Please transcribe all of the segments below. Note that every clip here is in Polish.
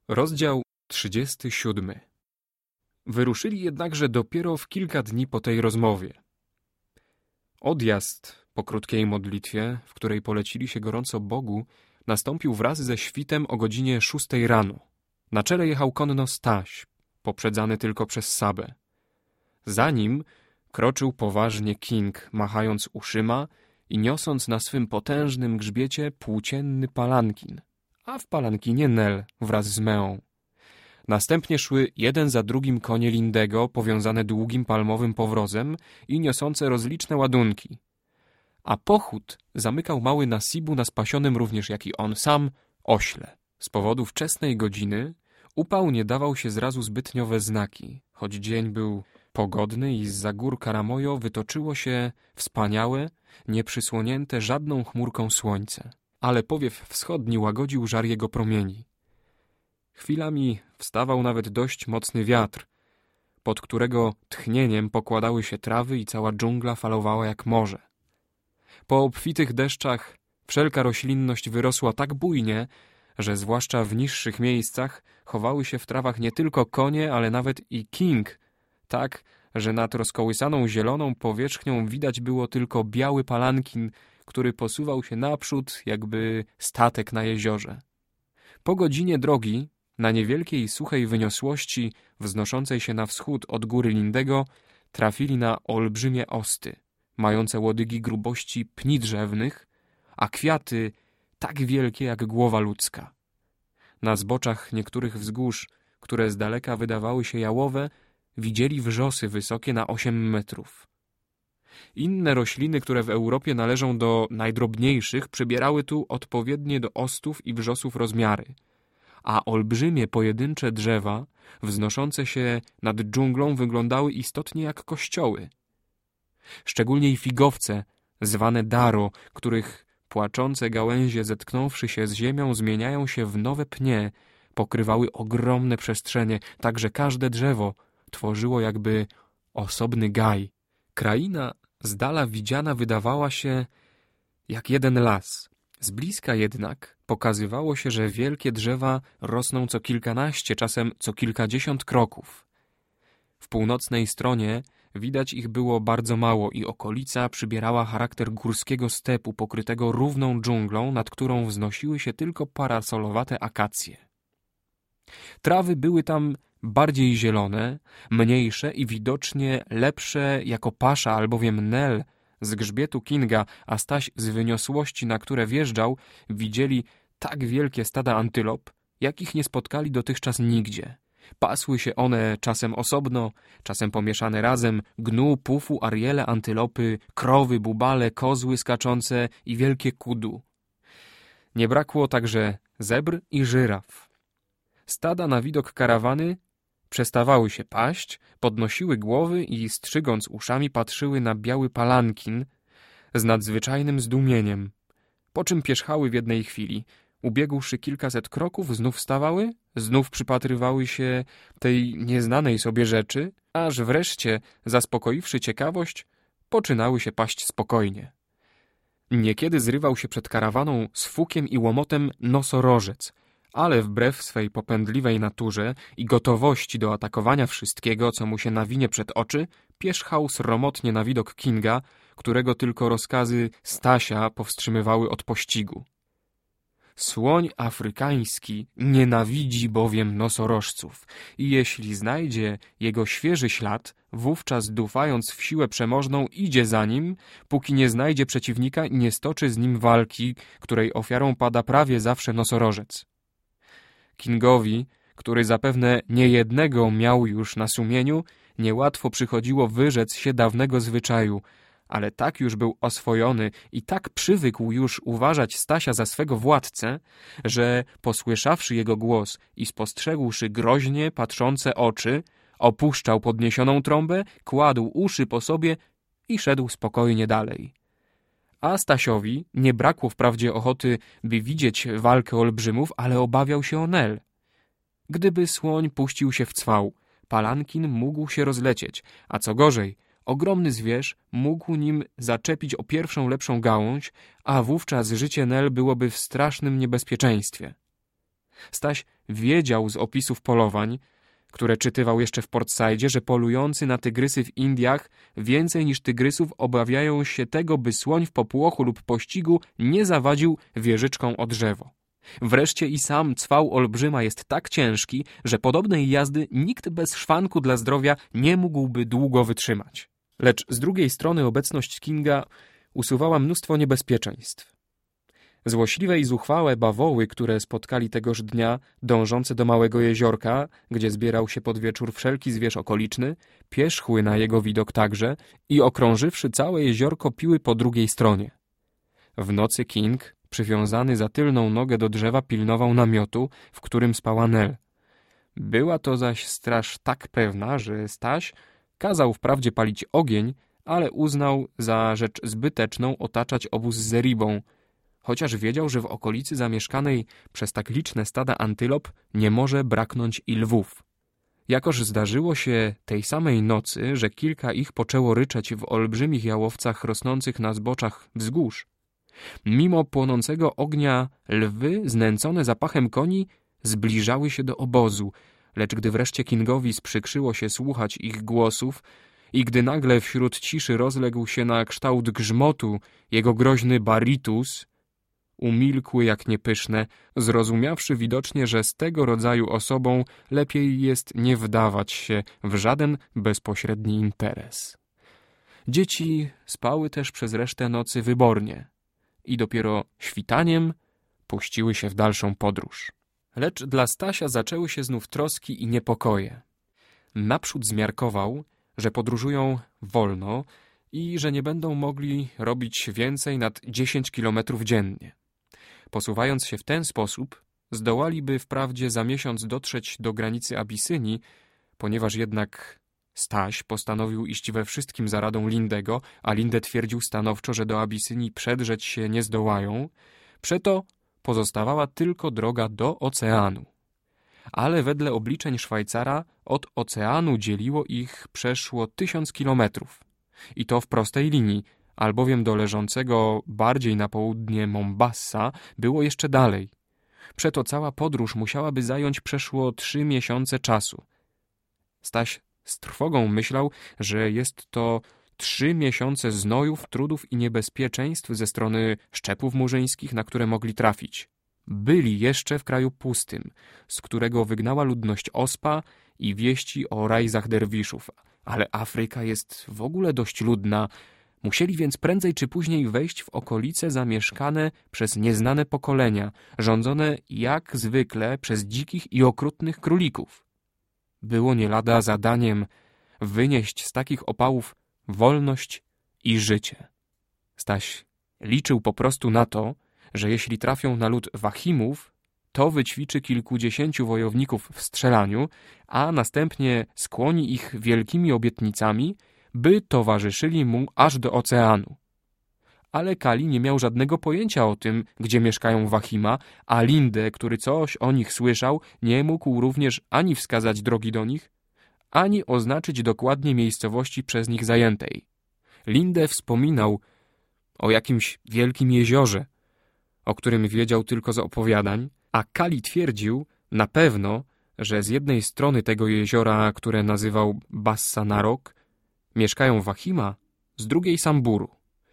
Rozdział 37. Wyruszyli jednakże dopiero w kilka dni po tej rozmowie. Odjazd po krótkiej modlitwie, w której polecili się gorąco Bogu, nastąpił wraz ze świtem o godzinie 6 rano. Na czele jechał konno Staś, poprzedzany tylko przez Sabę. Za nim kroczył poważnie King, machając uszyma i niosąc na swym potężnym grzbiecie płócienny palankin, a w palankinie Nel wraz z Meą. Następnie szły jeden za drugim konie Lindego, powiązane długim palmowym powrozem i niosące rozliczne ładunki. A pochód zamykał mały Nasibu na spasionym również jak i on sam ośle. Z powodu wczesnej godziny upał nie dawał się zrazu zbytnio we znaki, choć dzień był pogodny i zza gór Karamojo wytoczyło się wspaniałe, nieprzysłonięte żadną chmurką słońce, ale powiew wschodni łagodził żar jego promieni. Chwilami wstawał nawet dość mocny wiatr, pod którego tchnieniem pokładały się trawy i cała dżungla falowała jak morze. Po obfitych deszczach wszelka roślinność wyrosła tak bujnie, że zwłaszcza w niższych miejscach chowały się w trawach nie tylko konie, ale nawet i King, tak, że nad rozkołysaną zieloną powierzchnią widać było tylko biały palankin, który posuwał się naprzód, jakby statek na jeziorze. Po godzinie drogi, na niewielkiej suchej wyniosłości, wznoszącej się na wschód od góry Lindego, trafili na olbrzymie osty, mające łodygi grubości pni drzewnych, a kwiaty tak wielkie jak głowa ludzka. Na zboczach niektórych wzgórz, które z daleka wydawały się jałowe, widzieli wrzosy wysokie na 8 metrów. Inne rośliny, które w Europie należą do najdrobniejszych, przybierały tu odpowiednie do ostów i wrzosów rozmiary, a olbrzymie pojedyncze drzewa, wznoszące się nad dżunglą, wyglądały istotnie jak kościoły. Szczególnie i figowce, zwane daro, których płaczące gałęzie, zetknąwszy się z ziemią, zmieniają się w nowe pnie, pokrywały ogromne przestrzenie, tak że każde drzewo tworzyło jakby osobny gaj. Kraina z dala widziana wydawała się jak jeden las. Z bliska jednak pokazywało się, że wielkie drzewa rosną co kilkanaście, czasem co kilkadziesiąt kroków. W północnej stronie widać ich było bardzo mało i okolica przybierała charakter górskiego stepu pokrytego równą dżunglą, nad którą wznosiły się tylko parasolowate akacje. Trawy były tam bardziej zielone, mniejsze i widocznie lepsze jako pasza, albowiem Nel z grzbietu Kinga, a Staś z wyniosłości, na które wjeżdżał, widzieli tak wielkie stada antylop, jakich nie spotkali dotychczas nigdzie. Pasły się one czasem osobno, czasem pomieszane razem, gnu, pufu, ariele, antylopy, krowy, bubale, kozły skaczące i wielkie kudu. Nie brakło także zebr i żyraf. Stada na widok karawany przestawały się paść, podnosiły głowy i strzygąc uszami patrzyły na biały palankin z nadzwyczajnym zdumieniem, po czym pierzchały w jednej chwili. Ubiegłszy kilkaset kroków, znów stawały, znów przypatrywały się tej nieznanej sobie rzeczy, aż wreszcie, zaspokoiwszy ciekawość, poczynały się paść spokojnie. Niekiedy zrywał się przed karawaną z fukiem i łomotem nosorożec, ale wbrew swej popędliwej naturze i gotowości do atakowania wszystkiego, co mu się nawinie przed oczy, pierzchał sromotnie na widok Kinga, którego tylko rozkazy Stasia powstrzymywały od pościgu. Słoń afrykański nienawidzi bowiem nosorożców i jeśli znajdzie jego świeży ślad, wówczas dufając w siłę przemożną idzie za nim, póki nie znajdzie przeciwnika i nie stoczy z nim walki, której ofiarą pada prawie zawsze nosorożec. Kingowi, który zapewne niejednego miał już na sumieniu, niełatwo przychodziło wyrzec się dawnego zwyczaju, ale tak już był oswojony i tak przywykł już uważać Stasia za swego władcę, że posłyszawszy jego głos i spostrzegłszy groźnie patrzące oczy, opuszczał podniesioną trąbę, kładł uszy po sobie i szedł spokojnie dalej. A Stasiowi nie brakło wprawdzie ochoty, by widzieć walkę olbrzymów, ale obawiał się o Nel. Gdyby słoń puścił się w cwał, palankin mógł się rozlecieć, a co gorzej, ogromny zwierz mógł nim zaczepić o pierwszą lepszą gałąź, a wówczas życie Nel byłoby w strasznym niebezpieczeństwie. Staś wiedział z opisów polowań, które czytywał jeszcze w Port Saidzie, że polujący na tygrysy w Indiach więcej niż tygrysów obawiają się tego, by słoń w popłochu lub pościgu nie zawadził wieżyczką o drzewo. Wreszcie i sam cwał olbrzyma jest tak ciężki, że podobnej jazdy nikt bez szwanku dla zdrowia nie mógłby długo wytrzymać. Lecz z drugiej strony obecność Kinga usuwała mnóstwo niebezpieczeństw. Złośliwe i zuchwałe bawoły, które spotkali tegoż dnia, dążące do małego jeziorka, gdzie zbierał się pod wieczór wszelki zwierz okoliczny, pierzchły na jego widok także i okrążywszy całe jeziorko piły po drugiej stronie. W nocy King, przywiązany za tylną nogę do drzewa, pilnował namiotu, w którym spała Nel. Była to zaś straż tak pewna, że Staś kazał wprawdzie palić ogień, ale uznał za rzecz zbyteczną otaczać obóz zeribą, chociaż wiedział, że w okolicy zamieszkanej przez tak liczne stada antylop nie może braknąć i lwów. Jakoż zdarzyło się tej samej nocy, że kilka ich poczęło ryczeć w olbrzymich jałowcach rosnących na zboczach wzgórz. Mimo płonącego ognia lwy, znęcone zapachem koni, zbliżały się do obozu, lecz gdy wreszcie Kingowi sprzykrzyło się słuchać ich głosów i gdy nagle wśród ciszy rozległ się na kształt grzmotu jego groźny baritus, umilkły jak niepyszne, zrozumiawszy widocznie, że z tego rodzaju osobą lepiej jest nie wdawać się w żaden bezpośredni interes. Dzieci spały też przez resztę nocy wybornie i dopiero świtaniem puściły się w dalszą podróż. Lecz dla Stasia zaczęły się znów troski i niepokoje. Naprzód zmiarkował, że podróżują wolno i że nie będą mogli robić więcej nad 10 kilometrów dziennie. Posuwając się w ten sposób, zdołaliby wprawdzie za miesiąc dotrzeć do granicy Abisynii, ponieważ jednak Staś postanowił iść we wszystkim za radą Lindego, a Linde twierdził stanowczo, że do Abisynii przedrzeć się nie zdołają, przeto pozostawała tylko droga do oceanu. Ale wedle obliczeń Szwajcara od oceanu dzieliło ich przeszło 1000 kilometrów. I to w prostej linii, albowiem do leżącego bardziej na południe Mombassa było jeszcze dalej. Przeto cała podróż musiałaby zająć przeszło 3 miesiące czasu. Staś z trwogą myślał, że jest to 3 miesiące znojów, trudów i niebezpieczeństw ze strony szczepów murzyńskich, na które mogli trafić. Byli jeszcze w kraju pustym, z którego wygnała ludność ospa i wieści o rajzach derwiszów, ale Afryka jest w ogóle dość ludna. Musieli więc prędzej czy później wejść w okolice zamieszkane przez nieznane pokolenia, rządzone jak zwykle przez dzikich i okrutnych królików. Było nie lada zadaniem wynieść z takich opałów wolność i życie. Staś liczył po prostu na to, że jeśli trafią na lud Wahimów, to wyćwiczy kilkudziesięciu wojowników w strzelaniu, a następnie skłoni ich wielkimi obietnicami, by towarzyszyli mu aż do oceanu. Ale Kali nie miał żadnego pojęcia o tym, gdzie mieszkają Wahima, a Linde, który coś o nich słyszał, nie mógł również ani wskazać drogi do nich, ani oznaczyć dokładnie miejscowości przez nich zajętej. Linde wspominał o jakimś wielkim jeziorze, o którym wiedział tylko z opowiadań, a Kali twierdził na pewno, że z jednej strony tego jeziora, które nazywał Bassa Narok, mieszkają Wahima, z drugiej Samburu.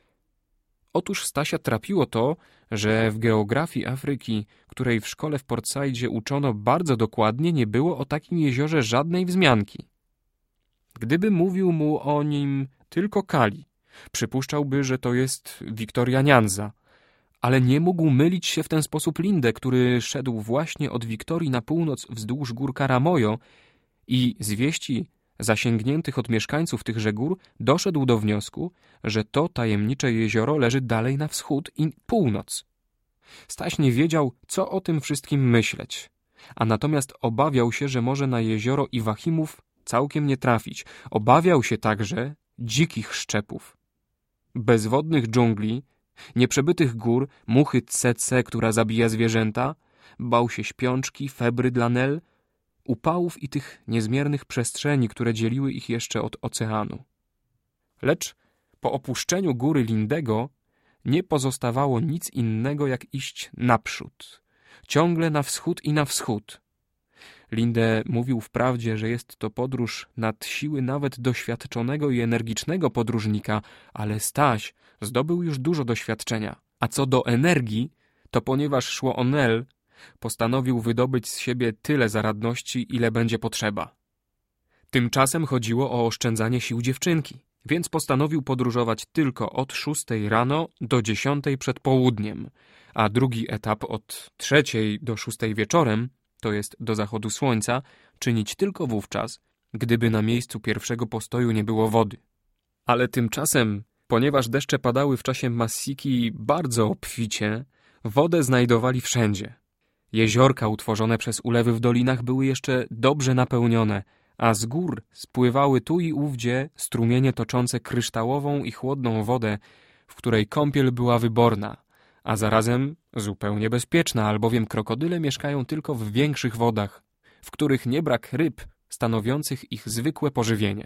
Otóż Stasia trapiło to, że w geografii Afryki, której w szkole w Port Saidzie uczono bardzo dokładnie, nie było o takim jeziorze żadnej wzmianki. Gdyby mówił mu o nim tylko Kali, przypuszczałby, że to jest Victoria Nyanza, ale nie mógł mylić się w ten sposób Linde, który szedł właśnie od Wiktorii na północ wzdłuż gór Karamojo i z wieści zasięgniętych od mieszkańców tychże gór doszedł do wniosku, że to tajemnicze jezioro leży dalej na wschód i północ. Staś nie wiedział, co o tym wszystkim myśleć, a natomiast obawiał się, że może na jezioro i Wahimów całkiem nie trafić. Obawiał się także dzikich szczepów, bezwodnych dżungli, nieprzebytych gór, muchy tsetse, która zabija zwierzęta, bał się śpiączki, febry dla Nel, upałów i tych niezmiernych przestrzeni, które dzieliły ich jeszcze od oceanu. Lecz po opuszczeniu góry Lindego nie pozostawało nic innego, jak iść naprzód, ciągle na wschód i na wschód, Linde mówił wprawdzie, że jest to podróż nad siły nawet doświadczonego i energicznego podróżnika, ale Staś zdobył już dużo doświadczenia. A co do energii, to ponieważ szło o Nel, postanowił wydobyć z siebie tyle zaradności, ile będzie potrzeba. Tymczasem chodziło o oszczędzanie sił dziewczynki, więc postanowił podróżować tylko od 6 rano do 10 przed południem, a drugi etap od 3 do 6 wieczorem, to jest do zachodu słońca, czynić tylko wówczas, gdyby na miejscu pierwszego postoju nie było wody. Ale tymczasem, ponieważ deszcze padały w czasie Massiki bardzo obficie, wodę znajdowali wszędzie. Jeziorka utworzone przez ulewy w dolinach były jeszcze dobrze napełnione, a z gór spływały tu i ówdzie strumienie toczące kryształową i chłodną wodę, w której kąpiel była wyborna, a zarazem zupełnie bezpieczna, albowiem krokodyle mieszkają tylko w większych wodach, w których nie brak ryb stanowiących ich zwykłe pożywienie.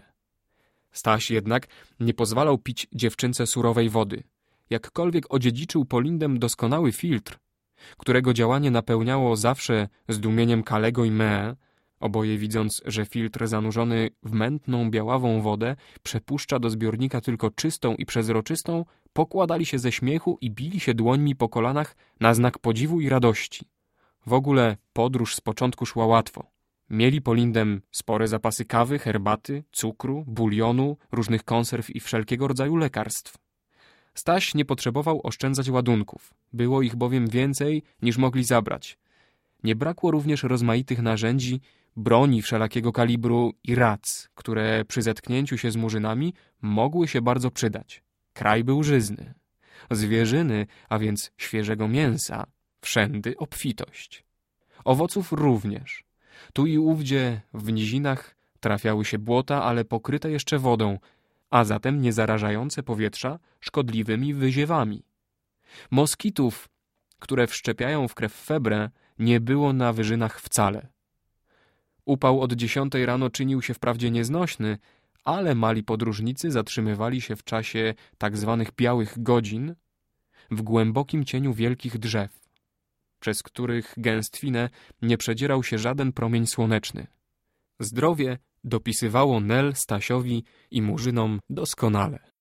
Staś jednak nie pozwalał pić dziewczynce surowej wody. Jakkolwiek odziedziczył po Lindem doskonały filtr, którego działanie napełniało zawsze zdumieniem Kalego i Mee, oboje widząc, że filtr zanurzony w mętną, białawą wodę przepuszcza do zbiornika tylko czystą i przezroczystą, pokładali się ze śmiechu i bili się dłońmi po kolanach na znak podziwu i radości. W ogóle podróż z początku szła łatwo. Mieli po Lindem spore zapasy kawy, herbaty, cukru, bulionu, różnych konserw i wszelkiego rodzaju lekarstw. Staś nie potrzebował oszczędzać ładunków. Było ich bowiem więcej, niż mogli zabrać. Nie brakło również rozmaitych narzędzi, broni wszelakiego kalibru i rac, które przy zetknięciu się z murzynami mogły się bardzo przydać. Kraj był żyzny. Zwierzyny, a więc świeżego mięsa, wszędy obfitość. Owoców również. Tu i ówdzie w nizinach trafiały się błota, ale pokryte jeszcze wodą, a zatem nie zarażające powietrza szkodliwymi wyziewami. Moskitów, które wszczepiają w krew febrę, nie było na wyżynach wcale. Upał od 10 rano czynił się wprawdzie nieznośny, ale mali podróżnicy zatrzymywali się w czasie tak zwanych białych godzin w głębokim cieniu wielkich drzew, przez których gęstwinę nie przedzierał się żaden promień słoneczny. Zdrowie dopisywało Nel Stasiowi i murzynom doskonale.